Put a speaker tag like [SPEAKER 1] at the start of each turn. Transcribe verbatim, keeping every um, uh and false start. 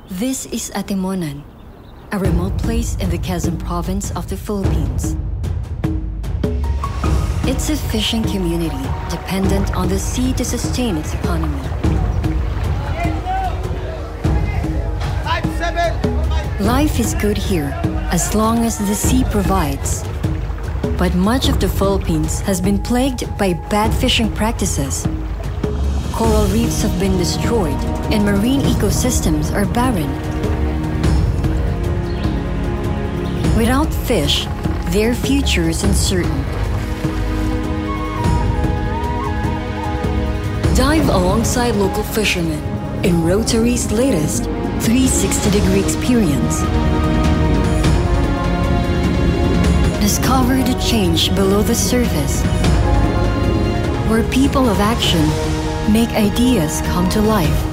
[SPEAKER 1] This is Atimonan, a remote place in the Quezon province of the Philippines. It's a fishing community dependent on the sea to sustain its economy. Life is good here as long as the sea provides. But much of the Philippines has been plagued by bad fishing practices. Coral reefs have been destroyed and marine ecosystems are barren. Without fish, their future is uncertain. Dive alongside local fishermen in Rotary's latest three sixty degree experience. Discover the change below the surface, where people of action make ideas come to life.